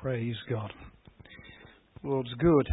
Praise God. Lord's good.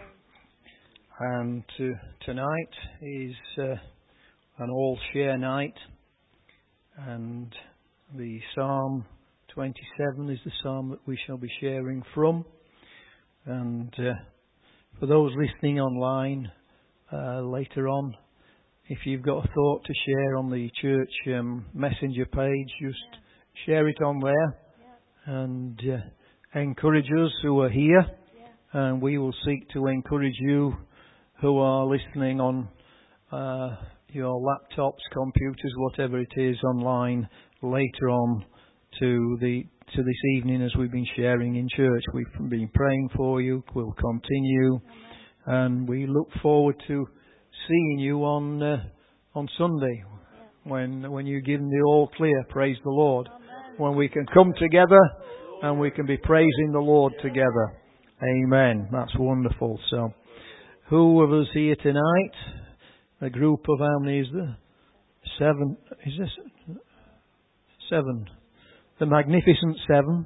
And tonight is an all-share night. And the Psalm 27 is the psalm that we shall be sharing from. And for those listening online later on, if you've got a thought to share on the church messenger page, just share it on there. And encourage us who are here, and we will seek to encourage you who are listening on your laptops, computers, whatever it is, online later on to this evening as we've been sharing in church. We've been praying for you. We'll continue, and we look forward to seeing you on Sunday when you give them the all clear. Praise the Lord. When we can come together and we can be praising the Lord together. Amen. That's wonderful. So, who of us here tonight? A group of how many is there? 7. Is this 7? The magnificent 7.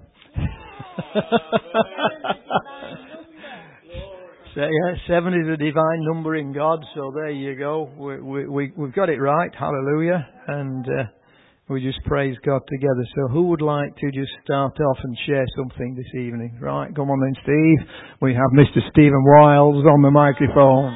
So, 7 is a divine number in God. So there you go. We've got it right. Hallelujah. And we just praise God together. So who would like to just start off and share something this evening? Right, come on then, Steve. We have Mr. Stephen Wiles on the microphone.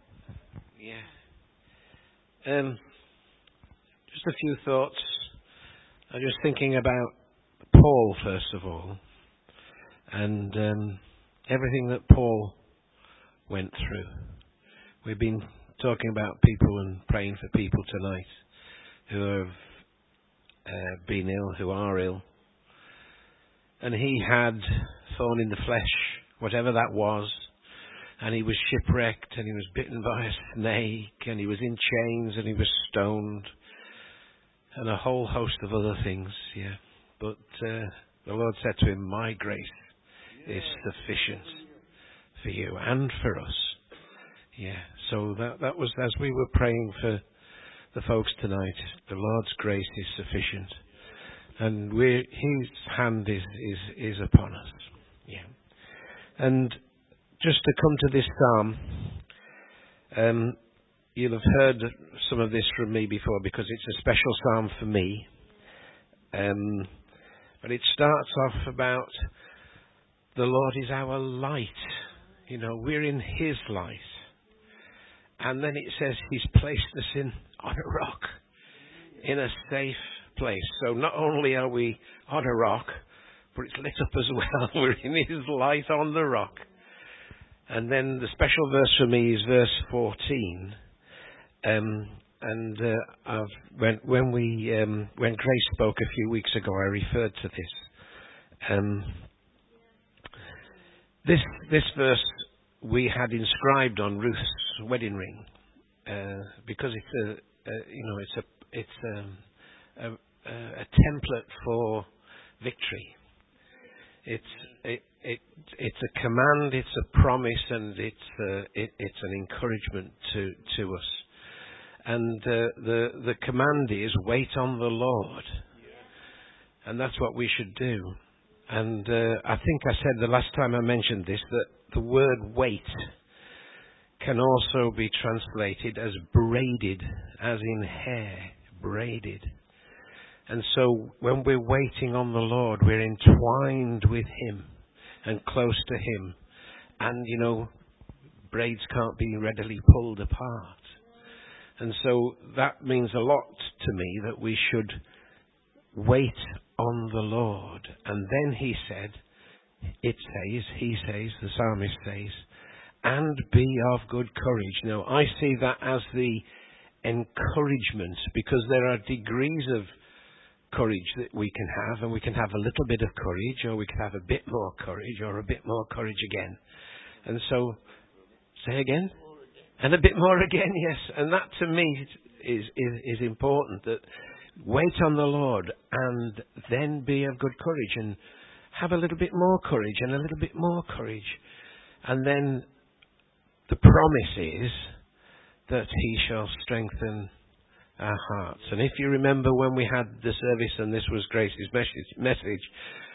Yeah. Just a few thoughts. I'm just thinking about Paul, first of all. And everything that Paul went through. We've been talking about people and praying for people tonight who have been ill, who are ill. And he had thorn in the flesh, whatever that was, and he was shipwrecked, and he was bitten by a snake, and he was in chains, and he was stoned, and a whole host of other things, yeah. But the Lord said to him, my grace is sufficient for you and for us. Yeah, so that was, as we were praying for the folks tonight, the Lord's grace is sufficient, and His hand is upon us. Yeah, and just to come to this psalm, you'll have heard some of this from me before because it's a special psalm for me. But it starts off about the Lord is our light. You know, we're in His light. And then it says He's placed us on a rock, in a safe place. So not only are we on a rock, but it's lit up as well. We're in His light on the rock. And then the special verse for me is verse 14. When Grace spoke a few weeks ago, I referred to this. This verse we had inscribed on Ruth's wedding ring because it's a template for victory. It's a command, it's a promise, and it's an encouragement to us. And the command is wait on the Lord, and that's what we should do. And I think I said the last time I mentioned this that the word wait can also be translated as braided, as in hair, braided. And so when we're waiting on the Lord, we're entwined with Him and close to Him. And, you know, braids can't be readily pulled apart. And so that means a lot to me that we should wait on the Lord. And then He said, He says, the psalmist says, and be of good courage. Now, I see that as the encouragement, because there are degrees of courage that we can have, and we can have a little bit of courage, or we can have a bit more courage, or a bit more courage again. And so, say again? And a bit more again, yes. And that to me is important, that wait on the Lord and then be of good courage and have a little bit more courage and a little bit more courage. And then the promise is that He shall strengthen our hearts. And if you remember when we had the service, and this was Grace's message,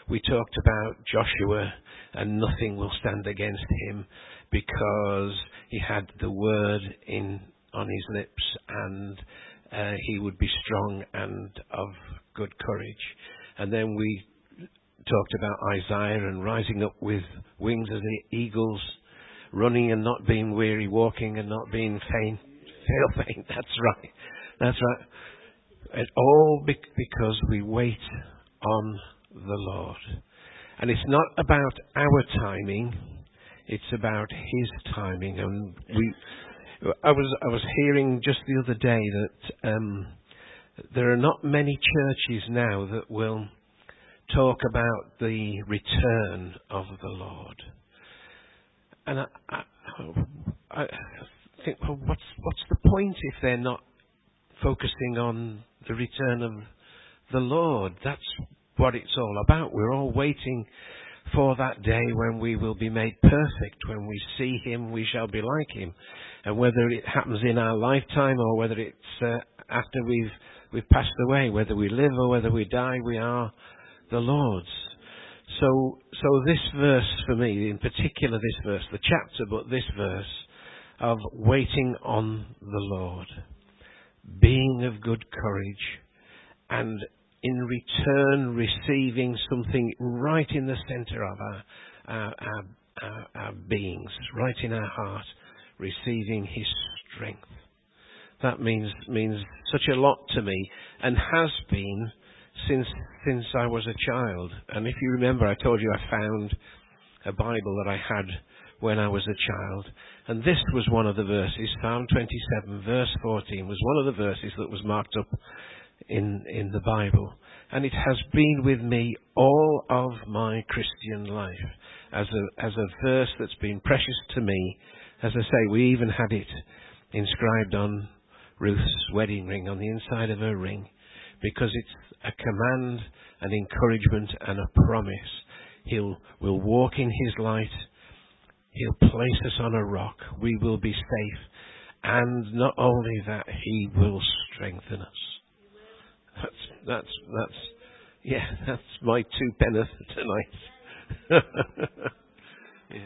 We talked about Joshua, and nothing will stand against him because he had the word on his lips, and he would be strong and of good courage. And then we talked about Isaiah and rising up with wings as the eagles, running and not being weary, walking and not being faint. That's right. And all because we wait on the Lord. And it's not about our timing, it's about His timing. And I was hearing just the other day that there are not many churches now that will talk about the return of the Lord. And I think, well, what's the point if they're not focusing on the return of the Lord? That's what it's all about. We're all waiting for that day when we will be made perfect. When we see Him, we shall be like Him. And whether it happens in our lifetime or whether it's after we've passed away, whether we live or whether we die, we are the Lord's. So this verse for me, in particular this verse, the chapter, but this verse of waiting on the Lord, being of good courage, and in return receiving something right in the centre of our beings, right in our heart, receiving His strength. That means such a lot to me, and has been since I was a child. And if you remember, I told you I found a Bible that I had when I was a child, and this was one of the verses. Psalm 27 verse 14 was one of the verses that was marked up in the Bible, and it has been with me all of my Christian life as a verse that's been precious to me. As I say, we even had it inscribed on Ruth's wedding ring, on the inside of her ring, because it's a command, an encouragement, and a promise. We'll walk in His light. He'll place us on a rock. We will be safe. And not only that, He will strengthen us. That's my 2 penneth tonight. Yeah.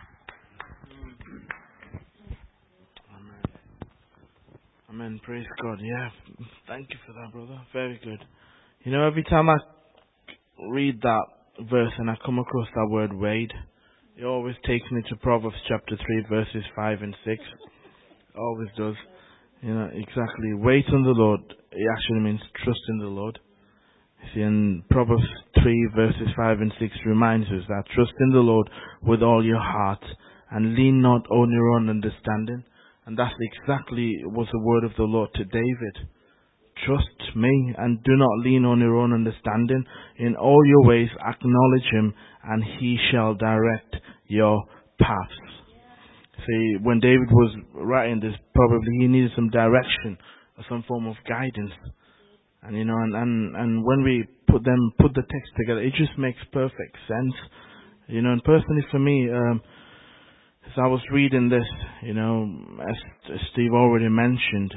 Amen. Praise God. Yeah. Thank you for that, brother. Very good. You know, every time I read that verse and I come across that word wait, it always takes me to Proverbs chapter 3 verses 5 and 6. Always does. You know, exactly. Wait on the Lord. It actually means trust in the Lord. You see, and Proverbs 3 verses 5 and 6 reminds us that trust in the Lord with all your heart and lean not on your own understanding. And that's exactly was the word of the Lord to David. Trust me and do not lean on your own understanding. In all your ways acknowledge Him, and He shall direct your paths. See, when David was writing this, probably he needed some direction or some form of guidance. And you know, and when we put the text together, it just makes perfect sense. You know, and personally for me, as I was reading this, you know, as Steve already mentioned,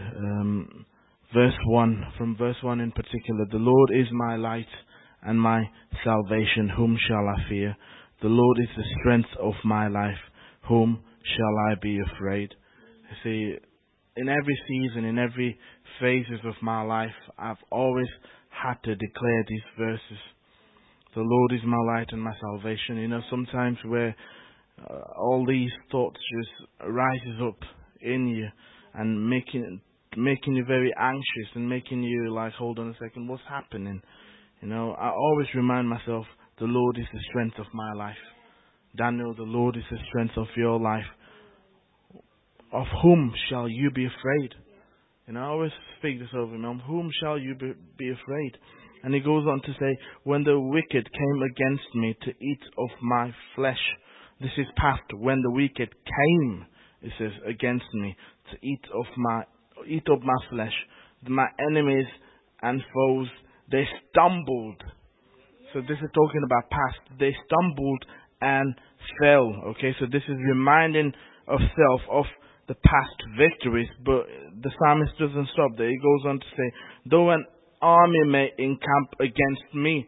from verse 1 in particular, the Lord is my light and my salvation, whom shall I fear? The Lord is the strength of my life, whom shall I be afraid? You see, in every season, in every phases of my life, I've always had to declare these verses. The Lord is my light and my salvation. You know, sometimes where all these thoughts just rises up in you and making you very anxious and making you like, hold on a second, what's happening? You know, I always remind myself, the Lord is the strength of my life. Daniel, the Lord is the strength of your life. Of whom shall you be afraid? And I always speak this over him. Of whom shall you be afraid? And he goes on to say, when the wicked came against me to eat of my flesh. This is past. When the wicked came, it says, against me to eat of my flesh. My enemies and foes, they stumbled. So this is talking about past. They stumbled and fell. Okay, so this is reminding of self of the past victories. But the psalmist doesn't stop there. He goes on to say, though an army may encamp against me,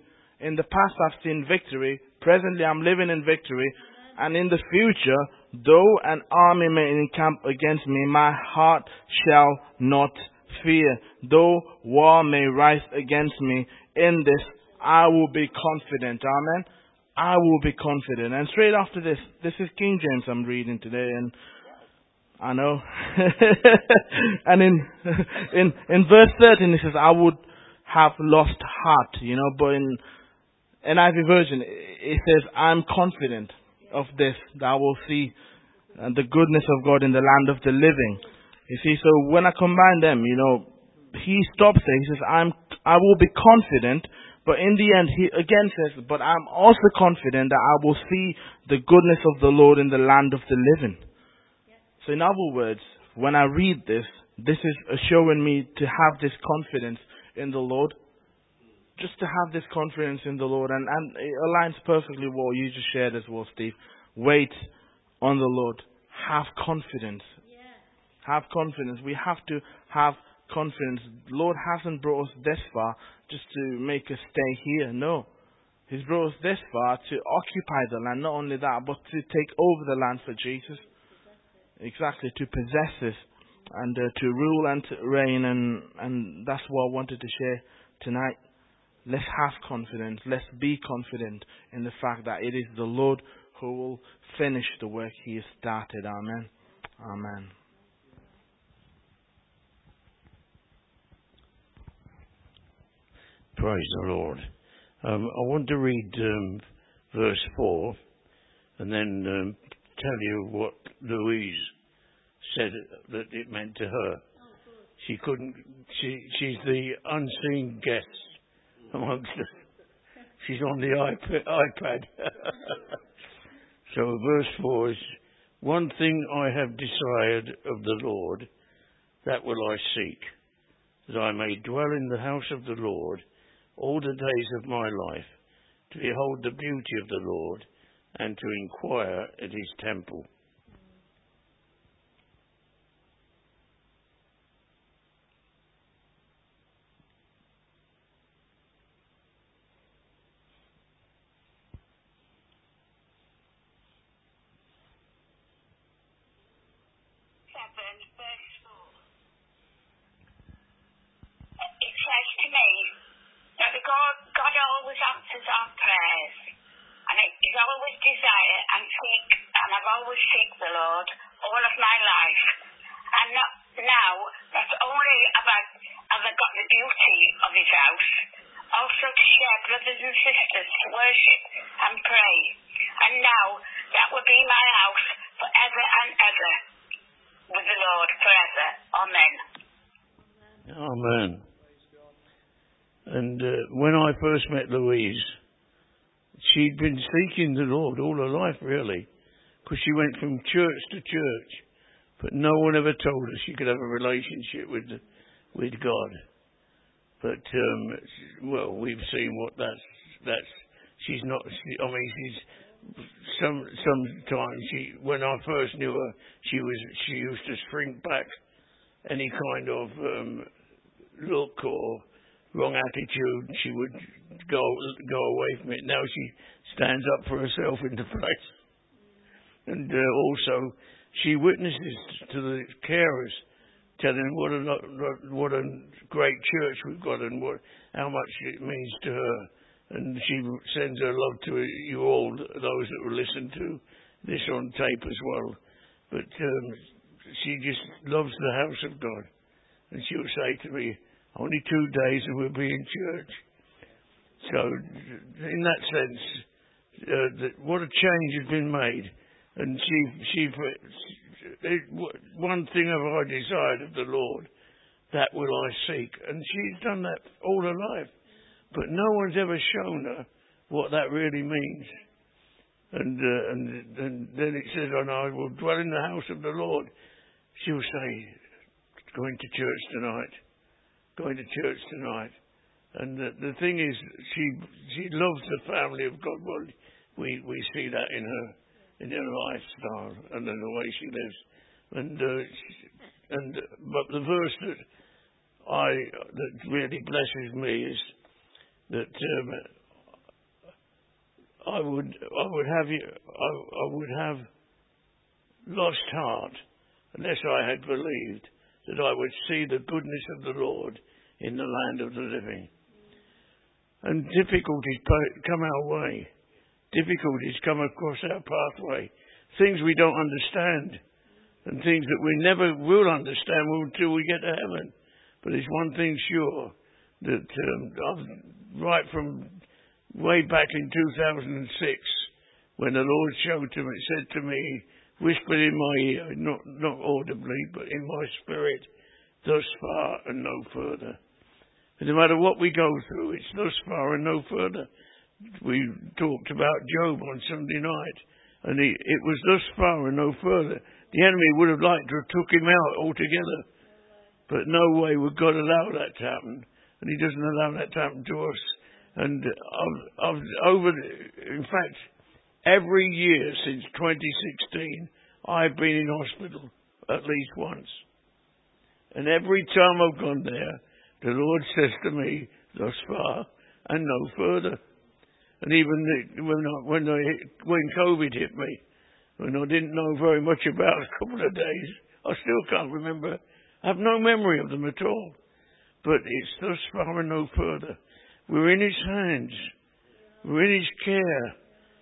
In the past I've seen victory. Presently I'm living in victory. And in the future, though an army may encamp against me, my heart shall not fear. Though war may rise against me, in this I will be confident. Amen. I will be confident. And straight after this is King James I'm reading today, and I know. And in verse 13 it says, I would have lost heart, but in NIV version it says, I'm confident of this, that I will see the goodness of God in the land of the living. You see, so when I combine them, he stops there. He says, I will be confident, but in the end, he again says, but I'm also confident that I will see the goodness of the Lord in the land of the living. So in other words, when I read this is showing me to have this confidence in the Lord. Just to have this confidence in the Lord, and it aligns perfectly with what you just shared as well, Steve. Wait on the Lord. Have confidence. Have confidence. We have to have confidence. The Lord hasn't brought us this far just to make us stay here. No. He's brought us this far to occupy the land. Not only that, but to take over the land for Jesus. Exactly, to possess it and to rule and to reign. And that's what I wanted to share tonight. Let's have confidence. Let's be confident in the fact that it is the Lord who will finish the work He has started. Amen. Amen. Praise the Lord. I want to read verse 4 and then tell you what Louise said that it meant to her. She's the unseen guest amongst us. She's on the iPad. So verse 4 is, one thing I have desired of the Lord, that will I seek, that I may dwell in the house of the Lord all the days of my life, to behold the beauty of the Lord, and to inquire at His temple. God always answers our prayers, and He's always desire and I've always seek the Lord all of my life. And now, not only have I got the beauty of His house, also to share brothers and sisters to worship and pray. And now, that will be my house forever and ever, with the Lord forever. Amen. Amen. And when I first met Louise, she'd been seeking the Lord all her life, really, because she went from church to church, but no one ever told her she could have a relationship with God. But well, we've seen what that's. She's not. She's sometimes when I first knew her, she used to shrink back any kind of look or wrong attitude. She would go away from it. Now she stands up for herself in the place, and also she witnesses to the carers, telling what a great church we've got and how much it means to her. And she sends her love to you all, those that will listen to this on tape as well. But she just loves the house of God. And she'll say to me, only 2 days and we'll be in church. So, in that sense, what a change has been made. And one thing have I desired of the Lord, that will I seek. And she's done that all her life. But no one's ever shown her what that really means. And then it says, and I will dwell in the house of the Lord. She'll say, going to church tonight. Going to church tonight. And the thing is, she loves the family of God. Well, we see that in her lifestyle and in the way she lives. But the verse that really blesses me is that I would have lost heart unless I had believed that I would see the goodness of the Lord in the land of the living. And difficulties come our way. Difficulties come across our pathway. Things we don't understand. And things that we never will understand until we get to heaven. But there's one thing sure. That right from way back in 2006, when the Lord said to me, whispered in my ear, not audibly, but in my spirit, thus far and no further. And no matter what we go through, it's thus far and no further. We talked about Job on Sunday night, and it was thus far and no further. The enemy would have liked to have took him out altogether, but no way would God allow that to happen, and He doesn't allow that to happen to us. And in fact, every year since 2016, I've been in hospital at least once. And every time I've gone there, the Lord says to me, thus far and no further. And even when COVID hit me, when I didn't know very much about it, a couple of days, I still can't remember. I have no memory of them at all. But it's thus far and no further. We're in His hands. We're in His care.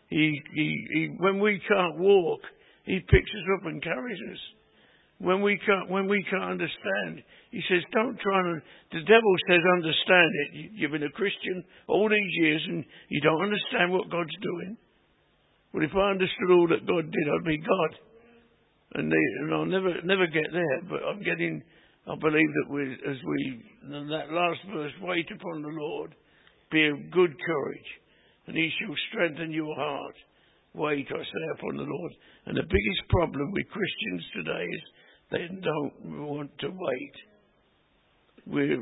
When we can't walk, He picks us up and carries us. When we can't understand, He says, don't try to... The devil says, understand it. You've been a Christian all these years and you don't understand what God's doing. Well, if I understood all that God did, I'd be God. And I'll never get there, but I believe that that last verse, wait upon the Lord, be of good courage, and He shall strengthen your heart. Wait, I say, upon the Lord. And the biggest problem with Christians today is they don't want to wait. We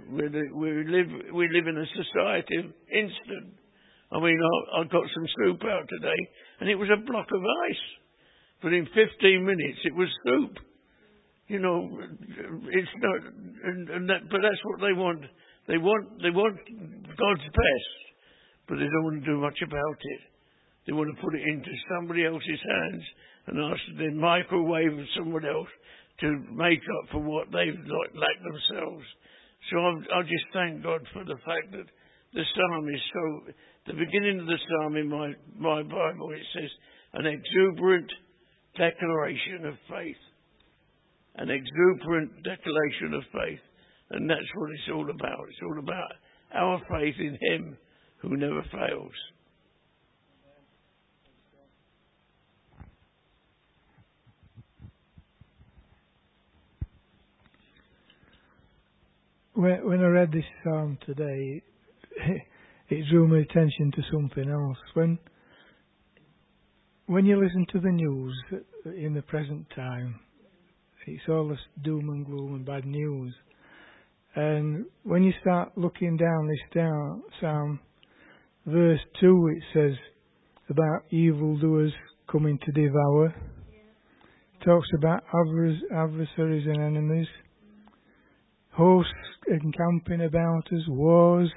live in a society of instant. I mean, I got some soup out today, and it was a block of ice. But in 15 minutes, it was soup. You know, it's not, but that's what they want. They want God's best, but they don't want to do much about it. They want to put it into somebody else's hands and ask the microwave of someone else to make up for what they've lacked themselves. So I just thank God for the fact that the psalm is so... The beginning of the psalm in my Bible, it says, an exuberant declaration of faith. An exuberant declaration of faith. And that's what it's all about. It's all about our faith in Him who never fails. When I read this psalm today, it drew my attention to something else. When you listen to the news in the present time, it's all this doom and gloom and bad news. And when you start looking down this psalm, verse 2, it says about evildoers coming to devour. It talks about adversaries and enemies. Hosts encamping about us, wars.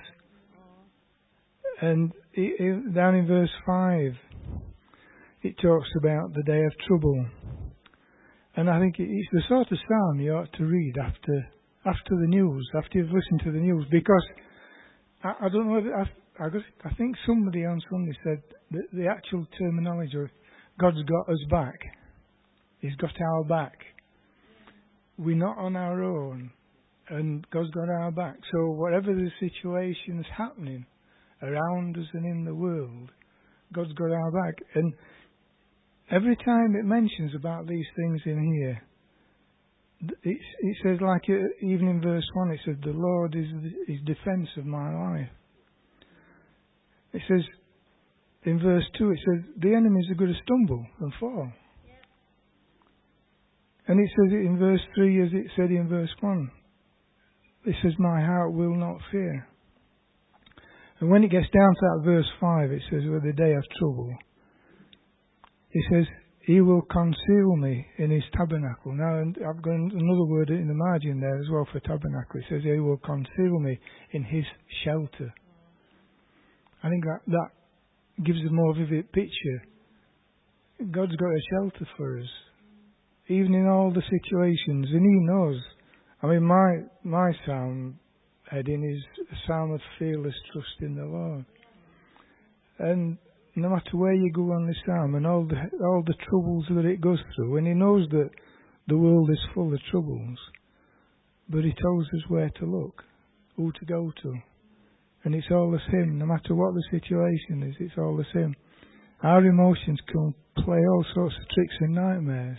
And down in verse 5, it talks about the day of trouble. And I think it's the sort of psalm you ought to read after the news, after you've listened to the news. Because, I don't know, I think somebody on Sunday said that the actual terminology of God's got us back. He's got our back. We're not on our own. And God's got our back. So whatever the situation is happening around us and in the world, God's got our back. And every time it mentions about these things in here, it says, like even in verse 1, it says, the Lord is defence of my life. It says, in verse 2, it says, the enemies are going to stumble and fall. Yeah. And it says it in verse 3 as it said in verse 1. It says, my heart will not fear. And when it gets down to that verse 5, it says, with the day of trouble, it says, He will conceal me in His tabernacle. Now, I've got another word in the margin there as well for tabernacle. It says, He will conceal me in His shelter. I think that gives a more vivid picture. God's got a shelter for us, even in all the situations, and He knows. I mean, my psalm heading is a psalm of fearless trust in the Lord. And no matter where you go on this psalm and all the troubles that it goes through, and He knows that the world is full of troubles, but He tells us where to look, who to go to. And it's all the same, no matter what the situation is, it's all the same. Our emotions can play all sorts of tricks and nightmares,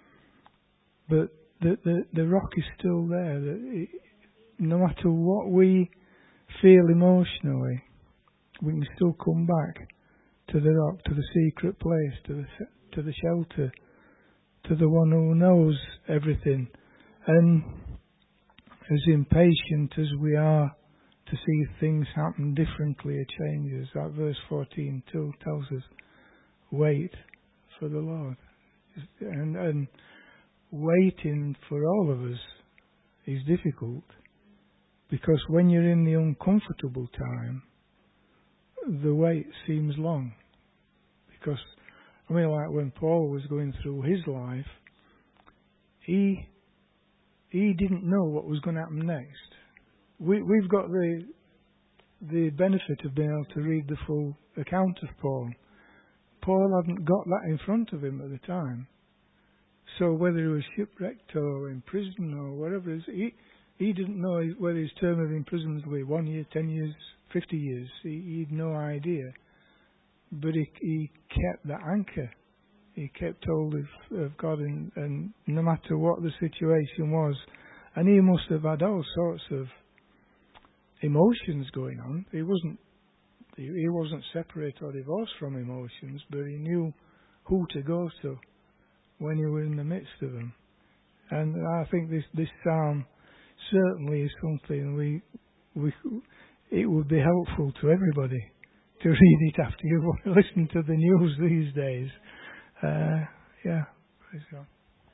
but the rock is still there. No matter what we feel emotionally, we can still come back to the rock, to the secret place, to the shelter, to the one who knows everything. And as impatient as we are to see things happen differently or changes, that verse 14 too tells us, wait for the Lord. And waiting for all of us is difficult, because when you're in the uncomfortable time, the wait seems long. Because, I mean, like when Paul was going through his life, he didn't know what was going to happen next. We've got the benefit of being able to read the full account of Paul. Paul hadn't got that in front of him at the time. So whether he was shipwrecked or in prison or whatever it is, he didn't know whether his term of imprisonment would be 1 year, 10 years, 50 years. He had no idea. But he kept that anchor. He kept hold of God, and no matter what the situation was. And he must have had all sorts of emotions going on. He wasn't separate or divorced from emotions, but he knew who to go to when he was in the midst of them. And I think this psalm certainly is something it would be helpful to everybody to read it after you listen to the news these days. Praise God.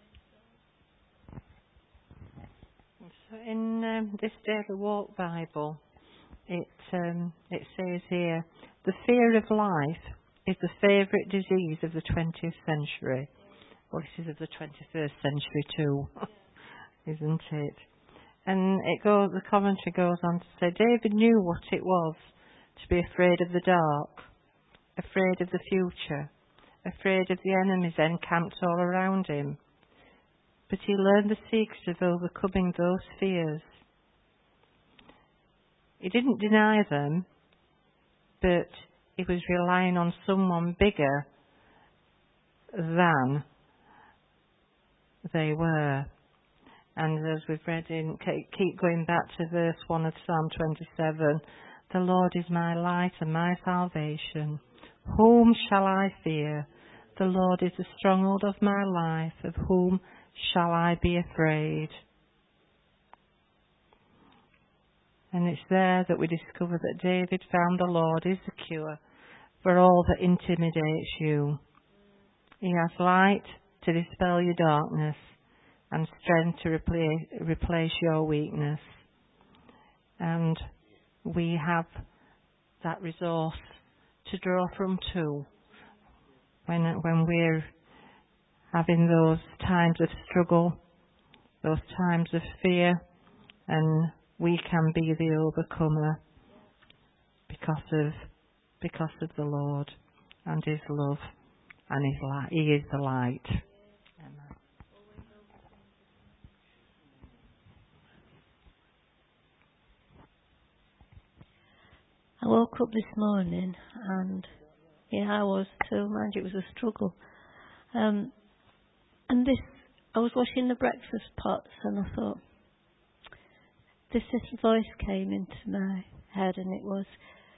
So in this Daily Walk Bible, it says here, the fear of life is the favourite disease of the 20th century. Well, it is of the 21st century too, isn't it? And the commentary goes on to say, David knew what it was to be afraid of the dark, afraid of the future, afraid of the enemies encamped all around him. But he learned the secret of overcoming those fears. He didn't deny them, but he was relying on someone bigger than they were. And as we've read keep going back to verse 1 of Psalm 27, the Lord is my light and my salvation. Whom shall I fear? The Lord is the stronghold of my life. Of whom shall I be afraid? And it's there that we discover that David found the Lord is the cure for all that intimidates you. He has light to dispel your darkness and strength to replace your weakness. And we have that resource to draw from too when we're having those times of struggle, those times of fear, and we can be the overcomer because of the Lord and His love and His light. He is the light. Amen. I woke up this morning and I was too, mind you, it was a struggle. And I was washing the breakfast pots and I thought, this little voice came into my head and it was,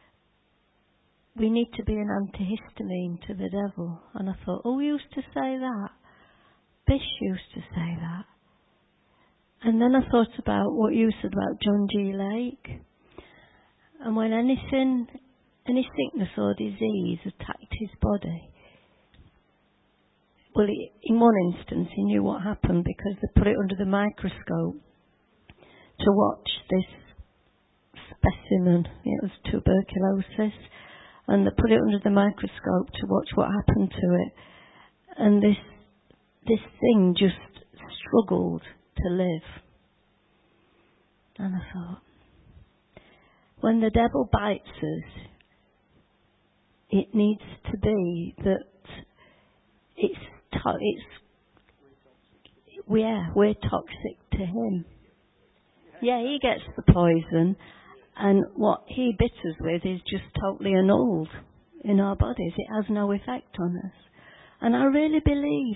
we need to be an antihistamine to the devil. And I thought, we used to say that. Bish used to say that. And then I thought about what you said about John G. Lake. And when any sickness or disease attacked his body, well, in one instance he knew what happened because they put it under the microscope to watch this specimen. It was tuberculosis. when they put it under the microscope to watch what happened to it. And this thing just struggled to live. And I thought, when the devil bites us, it needs to be that we're toxic to him. Yeah, he gets the poison, and what he bit us with is just totally annulled in our bodies. It has no effect on us. And I really believe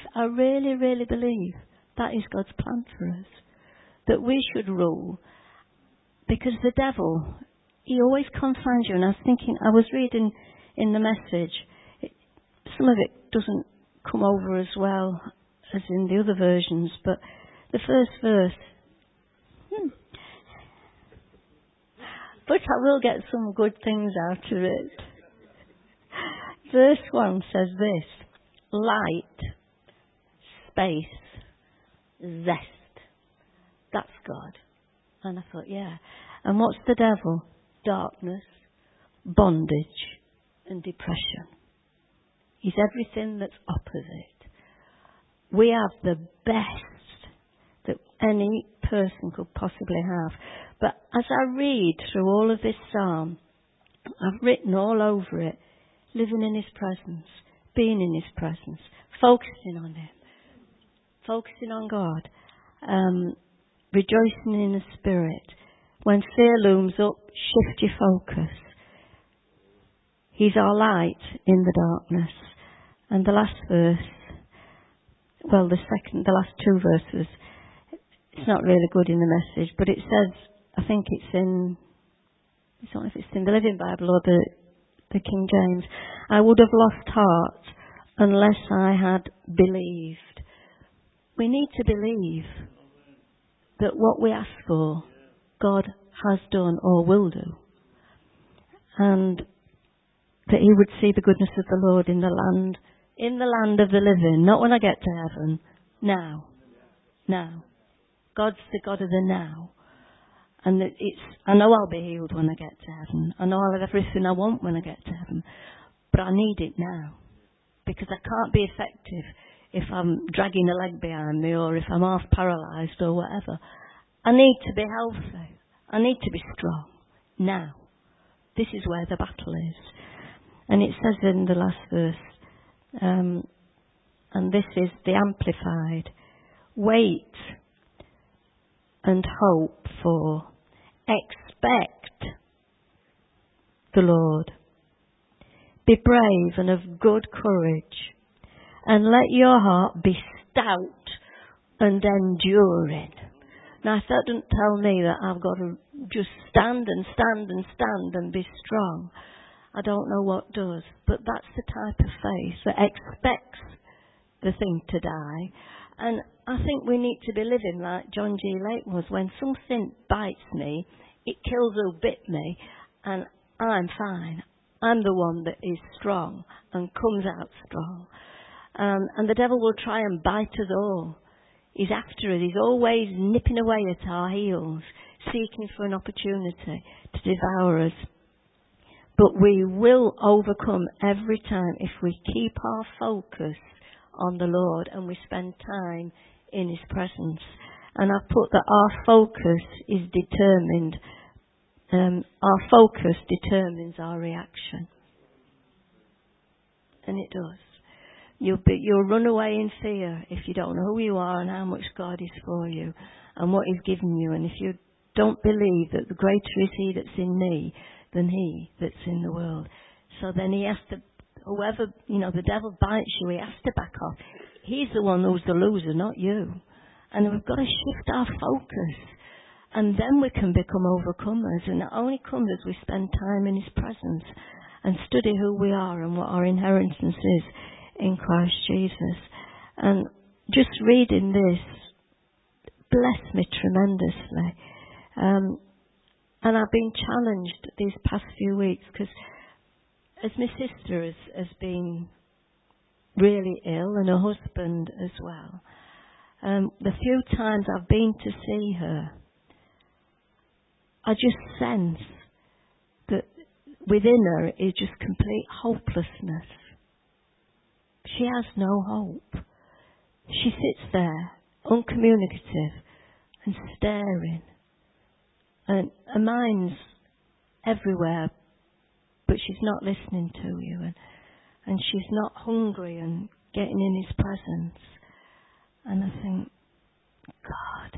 that is God's plan for us, that we should rule, because the devil, he always confines you. And I was reading in the Message, some of it doesn't come over as well as in the other versions, but the first verse, but I will get some good things out of it. Verse 1 says this: light, space, zest. That's God. And I thought, yeah. And what's the devil? Darkness, bondage, and depression. He's everything that's opposite. We have the best that any person could possibly have. But as I read through all of this psalm, I've written all over it, living in his presence, being in his presence, focusing on him, focusing on God, rejoicing in the Spirit. When fear looms up, shift your focus. He's our light in the darkness. And the last verse, the last two verses, it's not really good in the Message, but it says, I think I don't know if it's in the Living Bible or the King James, I would have lost heart unless I had believed. We need to believe that what we ask for, God has done or will do. And that he would see the goodness of the Lord in the land of the living, not when I get to heaven, now. God's the God of the now. And I know I'll be healed when I get to heaven. I know I'll have everything I want when I get to heaven. But I need it now. Because I can't be effective if I'm dragging a leg behind me or if I'm half paralysed or whatever. I need to be healthy. I need to be strong. Now. This is where the battle is. And it says in the last verse, and this is the Amplified, wait and hope for, expect the Lord. Be brave and of good courage, and let your heart be stout and enduring. Now, if that doesn't tell me that I've got to just stand and be strong, I don't know what does. But that's the type of faith that expects the thing to die. And I think we need to be living like John G. Lake was. When something bites me, it kills who bit me, and I'm fine. I'm the one that is strong and comes out strong. And the devil will try and bite us all. He's after us. He's always nipping away at our heels, seeking for an opportunity to devour us. But we will overcome every time if we keep our focus on the Lord and we spend time in his presence. And I've put that our focus is determined. Our focus determines our reaction. And it does. You'll run away in fear if you don't know who you are and how much God is for you and what he's given you. And if you don't believe that the greater is he that's in me than he that's in the world. So then he has to, whoever, the devil bites you, he has to back off. He's the one who's the loser, not you. And we've got to shift our focus. And then we can become overcomers. And it only comes as we spend time in his presence and study who we are and what our inheritance is in Christ Jesus. And just reading this blessed me tremendously. And I've been challenged these past few weeks because as my sister has been really ill and her husband as well, the few times I've been to see her, I just sense that within her is just complete hopelessness. She has no hope. She sits there, uncommunicative and staring. And her mind's everywhere, but she's not listening to you. And she's not hungry and getting in His presence. And I think, God,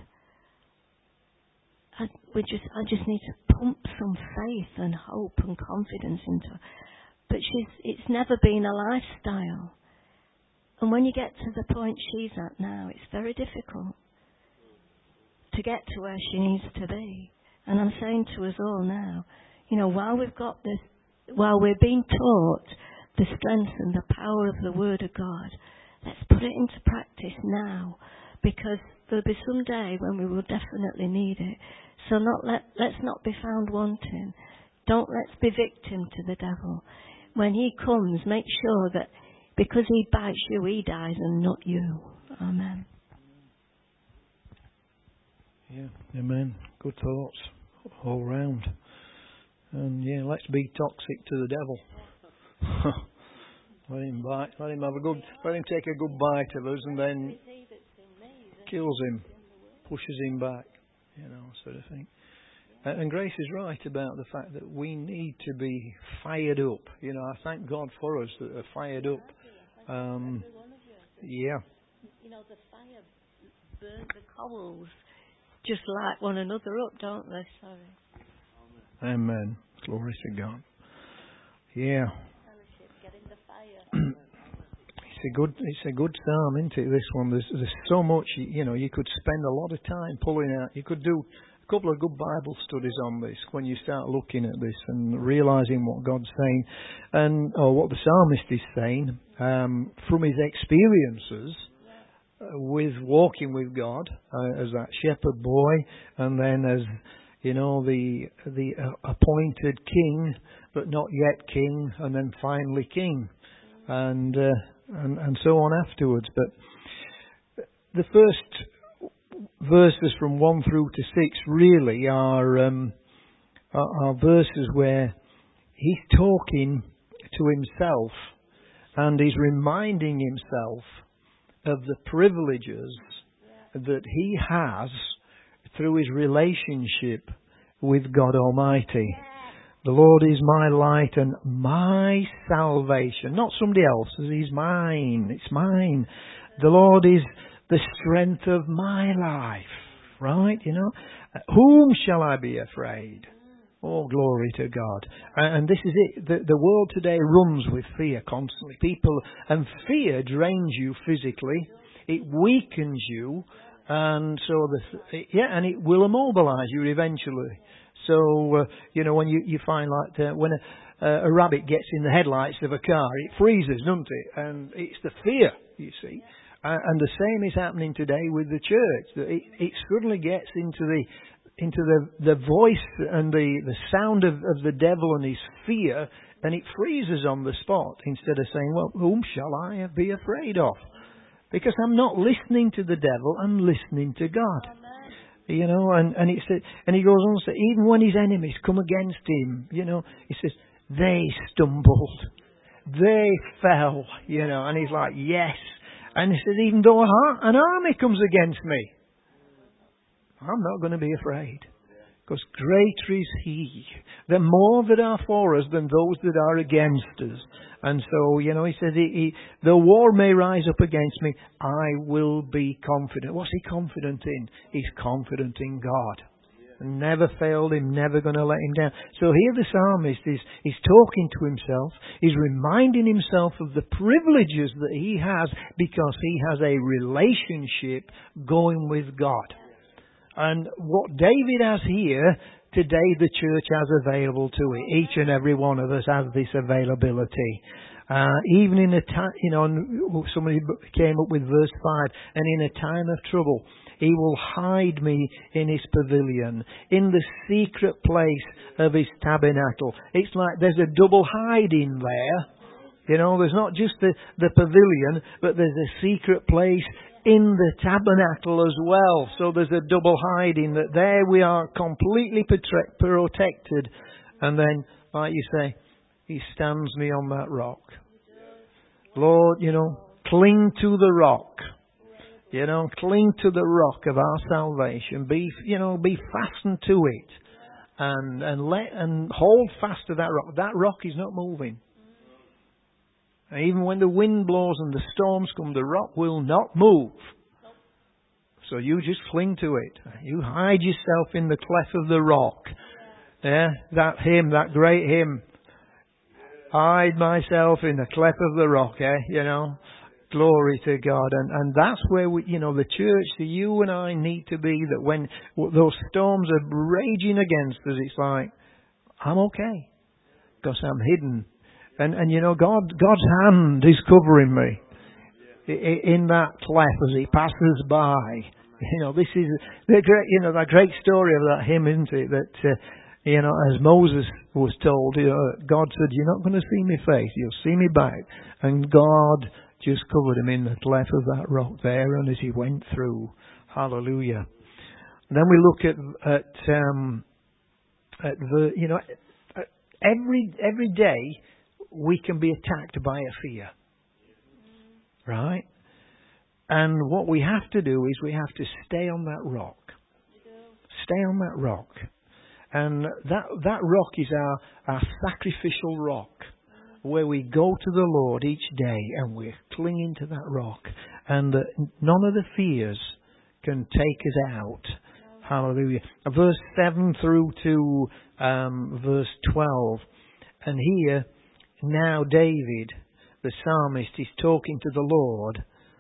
I just need to pump some faith and hope and confidence into her. But it's never been a lifestyle. And when you get to the point she's at now, it's very difficult to get to where she needs to be. And I'm saying to us all now, while we're being taught the strength and the power of the Word of God, let's put it into practice now, because there'll be some day when we will definitely need it. So let's not be found wanting. Let's be victim to the devil. When he comes, make sure that because he bites you, he dies and not you. Amen. Yeah, amen. Good thoughts all round. And let's be toxic to the devil. Let him take a good bite of us, and then kills him, pushes him back, sort of thing. And Grace is right about the fact that we need to be fired up. I thank God for us that are fired up. Yeah. The fire burns the coals, just light one another up, don't they? Sorry. Amen. Glory to God. Yeah. Get in the fire. It's a good psalm, isn't it? This one. There's so much. You could spend a lot of time pulling out. You could do a couple of good Bible studies on this when you start looking at this and realizing what God's saying, or what the psalmist is saying from his experiences with walking with God as that shepherd boy, and then as the appointed king, but not yet king, and then finally king, and so on afterwards. But the first verses from 1 through to 6 really are verses where he's talking to himself, and he's reminding himself of the privileges that he has through his relationship with God Almighty. The Lord is my light and my salvation. Not somebody else's. He's mine. It's mine. The Lord is the strength of my life. Right? Whom shall I be afraid? Oh, glory to God. And this is it. The world today runs with fear constantly. And fear drains you physically. It weakens you. And so, and it will immobilize you eventually. So, when you find when a rabbit gets in the headlights of a car, it freezes, doesn't it? And it's the fear, you see. And the same is happening today with the church. It suddenly gets into the voice and the sound of the devil and his fear, and it freezes on the spot instead of saying, well, whom shall I be afraid of? Because I'm not listening to the devil, I'm listening to God. And he said, and he goes on to say, even when his enemies come against him, he says, they stumbled, they fell, and he's like, yes. And he says, even though an army comes against me, I'm not going to be afraid. Because greater is He. There are more that are for us than those that are against us. And so, he says, the war may rise up against me, I will be confident. What's he confident in? He's confident in God. Never failed him, never going to let him down. So here the psalmist is talking to himself. He's reminding himself of the privileges that he has because he has a relationship going with God. And what David has here, today the church has available to it. Each and every one of us has this availability. Even in a time, somebody came up with verse 5, and in a time of trouble, He will hide me in His pavilion, in the secret place of His tabernacle. It's like there's a double hiding there. There's not just the pavilion, but there's a secret place in the tabernacle as well. So there's a double hiding, that there we are completely protected. And then like you say, He stands me on that rock. Lord, cling to the rock. Cling to the rock of our salvation. Be fastened to it. And hold fast to that rock. That rock is not moving. And even when the wind blows and the storms come, the rock will not move. So you just cling to it. You hide yourself in the cleft of the rock. Yeah, that hymn, that great hymn. Hide myself in the cleft of the rock, Glory to God. And that's where the church, you and I need to be, that when those storms are raging against us, it's like, I'm okay. Because I'm hidden. And God's hand is covering me in that cleft as He passes by. This is the great, that great story of that hymn, isn't it? That, as Moses was told, God said, you're not going to see me face, you'll see me back. And God just covered him in the cleft of that rock there, and as he went through, hallelujah. And then we look at the, every day we can be attacked by a fear, right? And what we have to do is we have to stay on that rock. Stay on that rock. And that rock is our sacrificial rock, where we go to the Lord each day and we're clinging to that rock. And none of the fears can take us out. Hallelujah. Verse 7 through to verse 12. And here, now David, the psalmist, is talking to the Lord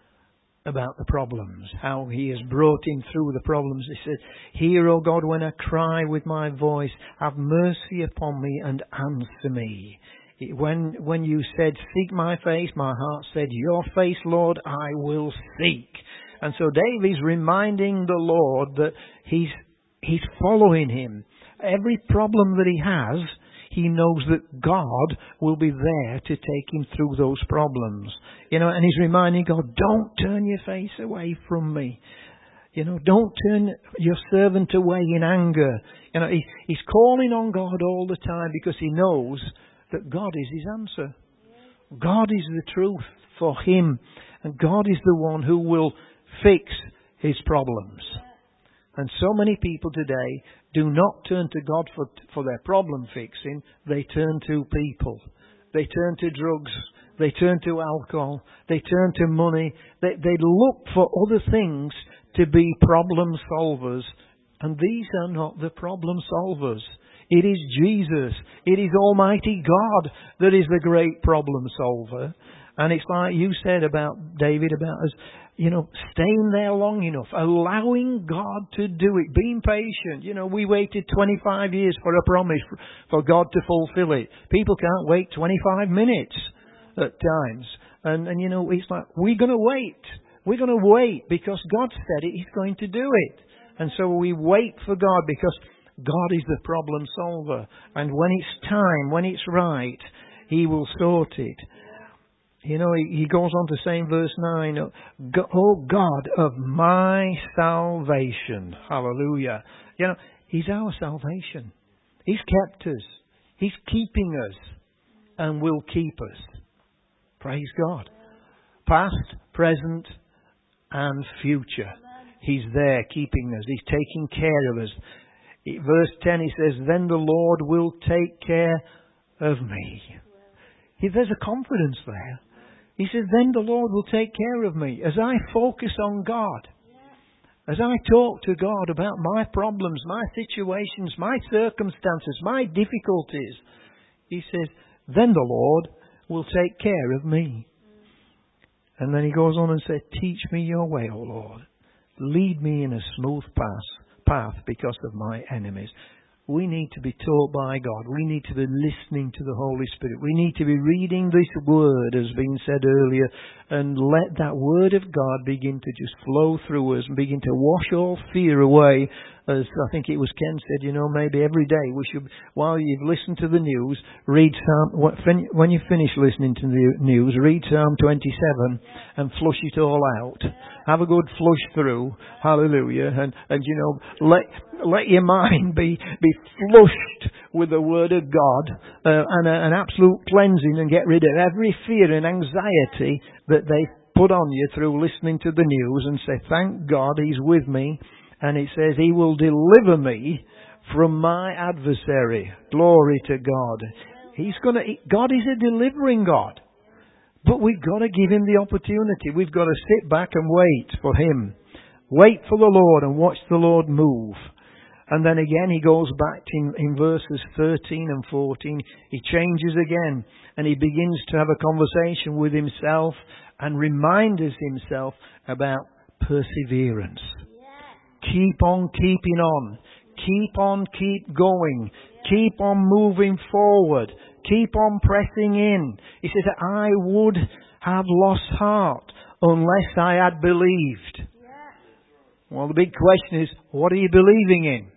about the problems, how He has brought him through the problems. He said, hear, O God, when I cry with my voice, have mercy upon me and answer me. When you said, seek my face, my heart said, your face, Lord, I will seek. And so David's reminding the Lord that he's following Him. Every problem that he has, he knows that God will be there to take him through those problems. And he's reminding God, don't turn your face away from me. Don't turn your servant away in anger. He's calling on God all the time because he knows that God is his answer. God is the truth for him. And God is the one who will fix his problems. And so many people today do not turn to God for their problem fixing. They turn to people. They turn to drugs. They turn to alcohol. They turn to money. They look for other things to be problem solvers. And these are not the problem solvers. It is Jesus. It is Almighty God that is the great problem solver. And it's like you said about David, about us, staying there long enough, allowing God to do it, being patient. We waited 25 years for a promise for God to fulfill it. People can't wait 25 minutes at times. And it's like, we're going to wait. We're going to wait because God said it, He's going to do it. And so we wait for God because God is the problem solver. And when it's time, when it's right, He will sort it. He goes on to say in verse 9, O God of my salvation. Hallelujah. He's our salvation. He's kept us. He's keeping us and will keep us. Praise God. Past, present and future. He's there keeping us. He's taking care of us. Verse 10, he says, then the Lord will take care of me. There's a confidence there. He says, then the Lord will take care of me. As I focus on God, as I talk to God about my problems, my situations, my circumstances, my difficulties, He says, then the Lord will take care of me. And then He goes on and says, teach me your way, O Lord. Lead me in a smooth path because of my enemies. We need to be taught by God. We need to be listening to the Holy Spirit. We need to be reading this Word, as been said earlier, and let that Word of God begin to just flow through us and begin to wash all fear away as I think it was Ken said, maybe every day we should, while you've listened to the news, read when you finish listening to the news, read Psalm 27 and flush it all out. Have a good flush through. Hallelujah. And let your mind be flushed with the Word of God, and an absolute cleansing, and get rid of every fear and anxiety that they put on you through listening to the news, and say, thank God He's with me. And it says He will deliver me from my adversary. Glory to God. God is a delivering God. But we've got to give Him the opportunity. We've got to sit back and wait for Him. Wait for the Lord and watch the Lord move. And then again He goes back in verses 13 and 14. He changes again, and He begins to have a conversation with Himself and reminds Himself about perseverance. Keep on keeping on. Keep going. Keep on moving forward. Keep on pressing in. He says, I would have lost heart unless I had believed. Well, the big question is, what are you believing in?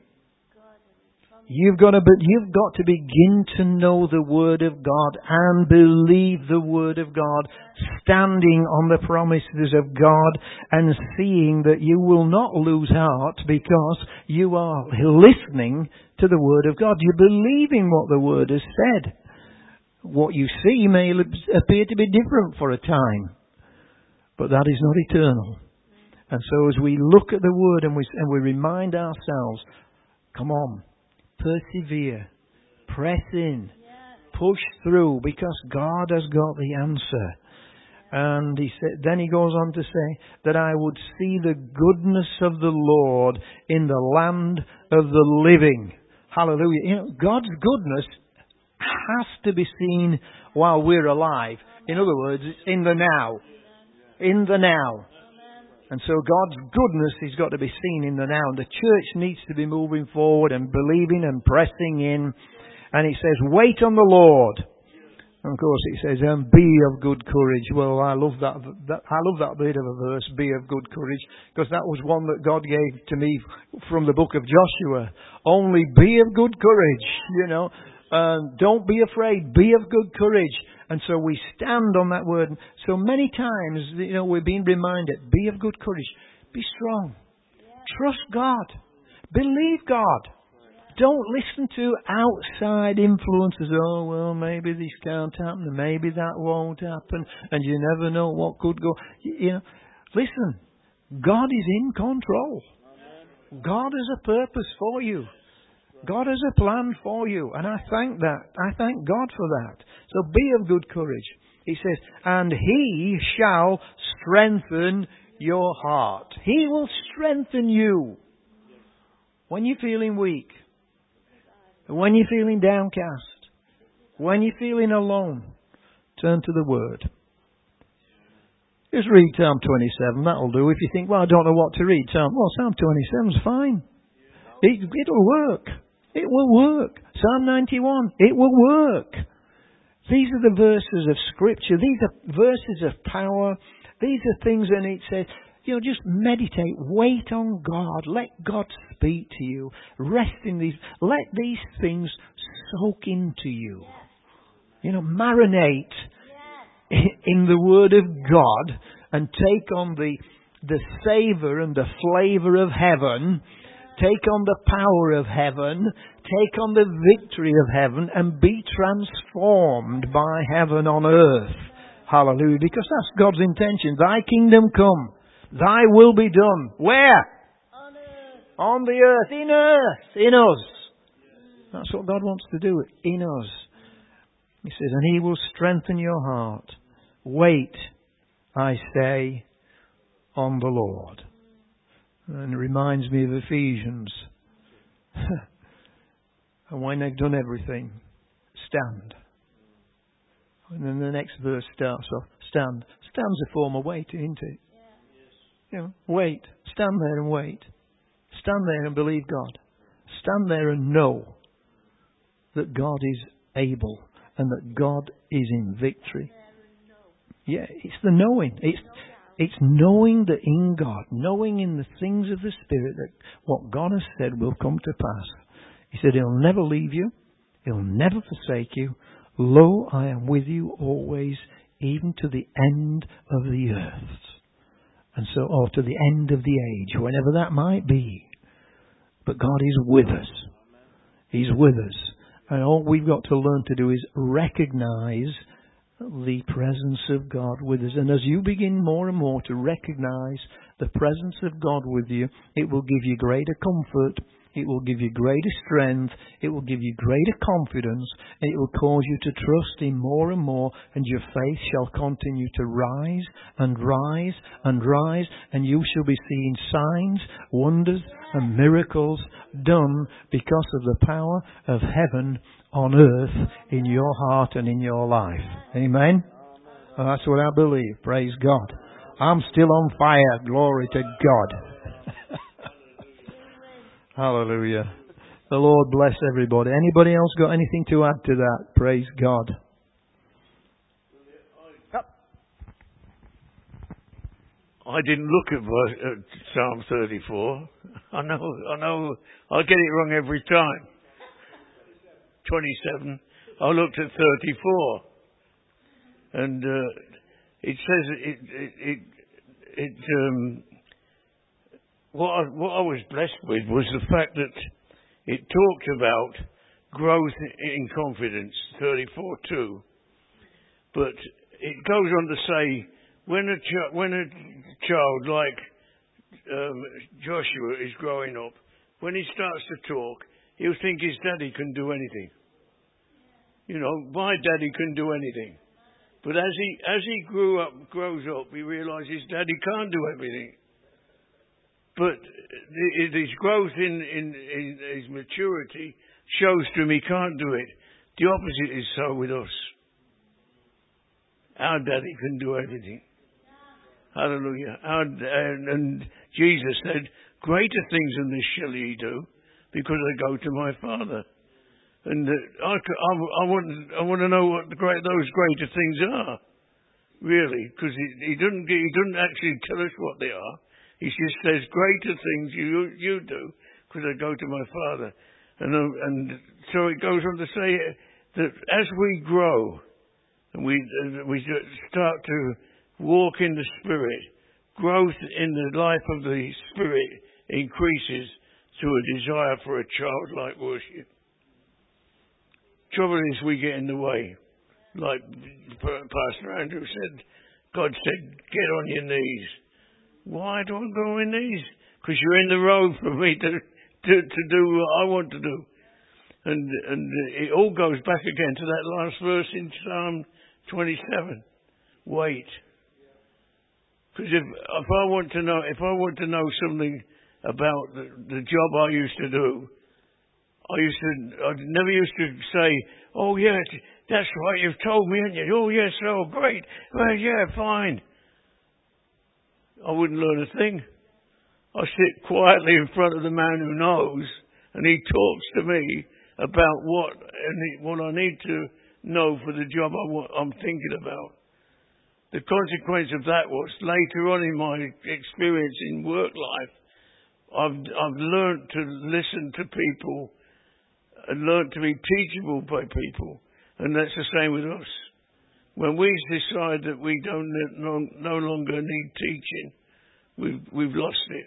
You've got to begin to know the Word of God and believe the Word of God, standing on the promises of God and seeing that you will not lose heart because you are listening to the Word of God. You're believing what the Word has said. What you see may appear to be different for a time, but that is not eternal. And so as we look at the Word and we remind ourselves, come on, persevere, press in, push through, because God has got the answer. And then he goes on to say that I would see the goodness of the Lord in the land of the living. Hallelujah. God's goodness has to be seen while we're alive. In other words, in the now. In the now. And so God's goodness has got to be seen in the now. And the church needs to be moving forward and believing and pressing in. And it says, wait on the Lord. And of course it says, be of good courage. Well, I love that bit of a verse, be of good courage, because that was one that God gave to me from the book of Joshua. Only be of good courage, don't be afraid, be of good courage. And so we stand on that word. So many times, we're being reminded, be of good courage. Be strong. Trust God. Believe God. Don't listen to outside influences. Oh, well, maybe this can't happen, and maybe that won't happen, and you never know what could go. Listen, God is in control. God has a purpose for you. God has a plan for you, and I thank God for that. So be of good courage. He says, and He shall strengthen your heart. He will strengthen you. When you're feeling weak, when you're feeling downcast, when you're feeling alone, turn to the Word. Just read Psalm 27, that'll do. If you think, well, I don't know what to read, Psalm 27's fine. It'll work. It will work. Psalm 91, it will work. These are the verses of Scripture. These are verses of power. These are things, and it says, just meditate. Wait on God. Let God speak to you. Rest in these. Let these things soak into you. Marinate in the Word of God and take on the savour and the flavour of heaven. Take on the power of heaven. Take on the victory of heaven and be transformed by heaven on earth. Hallelujah. Because that's God's intention. Thy kingdom come. Thy will be done. Where? On earth. On the earth. In earth. In us. That's what God wants to do. In us. He says, and He will strengthen your heart. Wait, I say, on the Lord. And it reminds me of Ephesians. And when they've done everything, stand. And then the next verse starts off, stand. Stand's a form of waiting, isn't it? Wait. Stand there and wait. Stand there and believe God. Stand there and know that God is able and that God is in victory. Yeah, it's the knowing. It's knowing that in God, knowing in the things of the Spirit that what God has said will come to pass. He said He'll never leave you. He'll never forsake you. Lo, I am with you always, even to the end of the earth. And so, or to the end of the age, whenever that might be. But God is with us. He's with us. And all we've got to learn to do is recognize the presence of God with us. And as you begin more and more to recognize the presence of God with you, it will give you greater comfort. It will give you greater strength. It will give you greater confidence. And it will cause you to trust Him more and more. And your faith shall continue to rise and rise and rise. And you shall be seeing signs, wonders and miracles done because of the power of heaven on earth in your heart and in your life. Amen? Well, that's what I believe. Praise God. I'm still on fire. Glory to God. Hallelujah. The Lord bless everybody. Anybody else got anything to add to that? Praise God. I didn't look at Psalm 34. I know. I get it wrong every time. 27. I looked at 34. And it says what I was blessed with was the fact that it talked about growth in confidence, 34:2. But it goes on to say, when a child like Joshua is growing up, when he starts to talk, he'll think his daddy can do anything. You know, my daddy can do anything. But as he grows up, he realizes his daddy can't do everything. But his growth in his maturity shows to him he can't do it. The opposite is so with us. Our daddy can do everything. Hallelujah. And Jesus said, greater things than this shall ye do, because I go to my Father. And I want to know what those greater things are, really, because he doesn't actually tell us what they are. He just says, greater things you do, because I go to my Father. And so it goes on to say that as we grow, and we start to walk in the Spirit, growth in the life of the Spirit increases through a desire for a childlike worship. Trouble is we get in the way. Like Pastor Andrew said, God said, get on your knees. Why do I go on my knees? Because you're in the road for me to do what I want to do. And it all goes back again to that last verse in Psalm 27. Wait. Because if I want to know something about the job I used to do, I never used to say, oh yes, that's right, you've told me, haven't you? Oh yes, oh great. Well, yeah, fine. I wouldn't learn a thing. I sit quietly in front of the man who knows, and he talks to me about what I need to know for the job I'm thinking about. The consequence of that was later on in my experience in work life, I've learned to listen to people and learned to be teachable by people, and that's the same with us. When we decide that we no longer need teaching, we've lost it.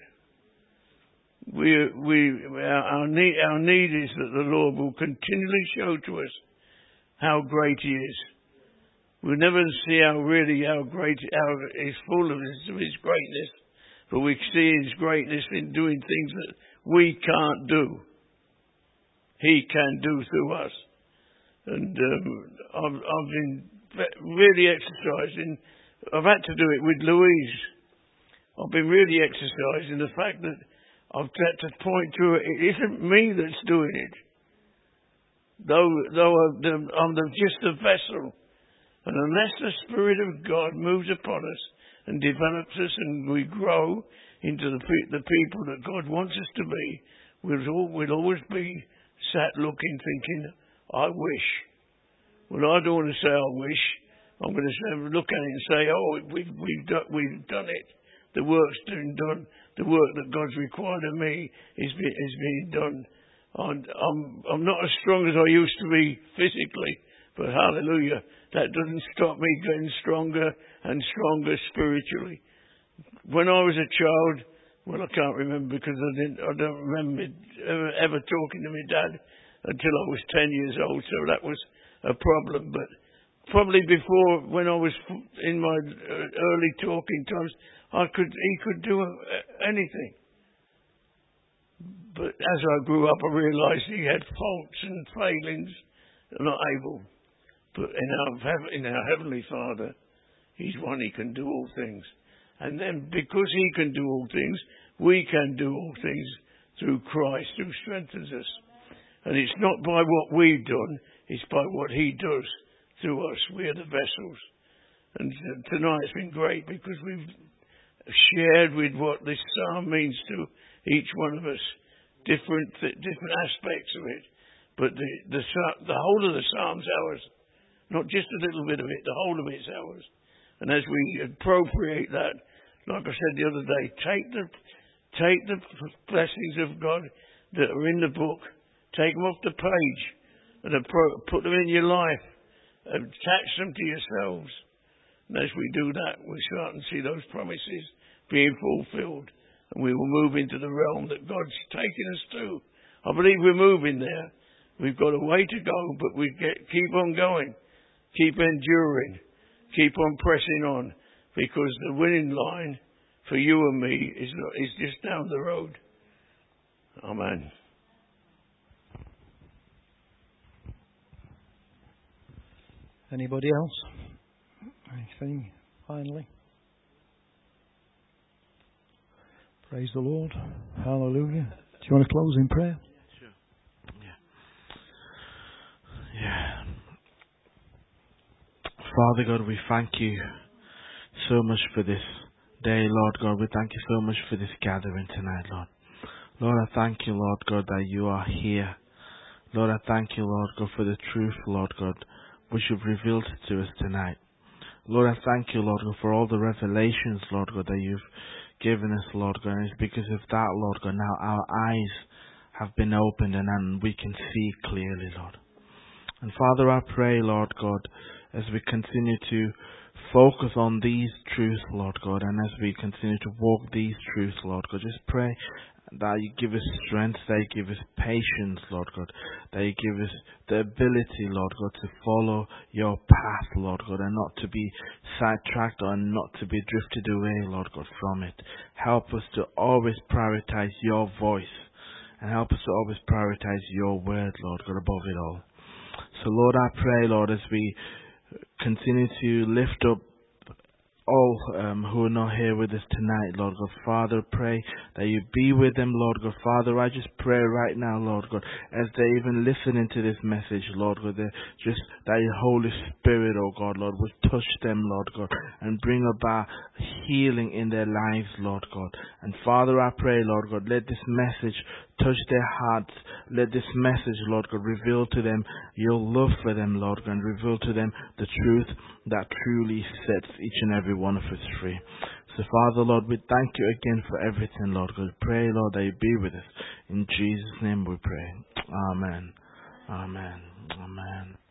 Our need is that the Lord will continually show to us how great He is. We'll never see how He's full of His greatness, but we see His greatness in doing things that we can't do. He can do through us. And I've been really exercising. I've had to do it with Louise. I've been really exercising the fact that I've had to point to it isn't me that's doing it. Though I'm just a vessel. And unless the Spirit of God moves upon us and develops us and we grow into the people that God wants us to be, we'll always be sat looking, thinking, I wish. Well, I don't want to say I wish. I'm going to look at it and say, oh, we've done it. The work's been done. The work that God's required of me is being done. I'm not as strong as I used to be physically, but hallelujah, that doesn't stop me getting stronger and stronger spiritually. When I was a child, well, I can't remember because I don't remember ever talking to my dad until I was 10 years old, so that was a problem. But probably before, when I was in my early talking times, he could do anything. But as I grew up, I realised he had faults and failings, not able. But in our Heavenly Father, He's one, He can do all things. And then because He can do all things, we can do all things through Christ who strengthens us. And it's not by what we've done, it's by what He does through us. We're the vessels. And tonight's been great because we've shared with what this psalm means to each one of us. Different aspects of it. But the whole of the psalm's ours. Not just a little bit of it, the whole of it's ours. And as we appropriate that, like I said the other day, take the blessings of God that are in the book, take them off the page, and put them in your life, attach them to yourselves. And as we do that, we'll start and see those promises being fulfilled. And we will move into the realm that God's taking us to. I believe we're moving there. We've got a way to go, but we keep on going. Keep enduring. Keep on pressing on. Because the winning line for you and me is just down the road. Amen. Anybody else? Anything finally? Praise the Lord. Hallelujah. Do you want to close in prayer? Sure. Yeah. Father God, we thank you so much for this day, Lord God. We thank you so much for this gathering tonight, Lord. Lord, I thank you, Lord God, that you are here. Lord, I thank you, Lord God, for the truth, Lord God, which you've revealed to us tonight. Lord, I thank you, Lord God, for all the revelations, Lord God, that you've given us, Lord God. And it's because of that, Lord God, now our eyes have been opened and we can see clearly, Lord. And Father, I pray, Lord God, as we continue to focus on these truths, Lord God, and as we continue to walk these truths, Lord God, just pray that you give us strength, that you give us patience, Lord God, that you give us the ability, Lord God, to follow your path, Lord God, and not to be sidetracked or not to be drifted away, Lord God, from it. Help us to always prioritize your voice and help us to always prioritize your word, Lord God, above it all. So, Lord, I pray, Lord, as we continue to lift up all who are not here with us tonight, Lord God. Father, pray that you be with them, Lord God. Father, I just pray right now, Lord God, as they even listen into this message, Lord God, just that your Holy Spirit, oh God, Lord, will touch them, Lord God, and bring about healing in their lives, Lord God. And Father, I pray, Lord God, let this message touch their hearts. Let this message, Lord God, reveal to them your love for them, Lord God, and reveal to them the truth that truly sets each and every one of us free. So, Father, Lord, we thank you again for everything, Lord God. Pray, Lord, that you be with us. In Jesus' name we pray. Amen. Amen. Amen.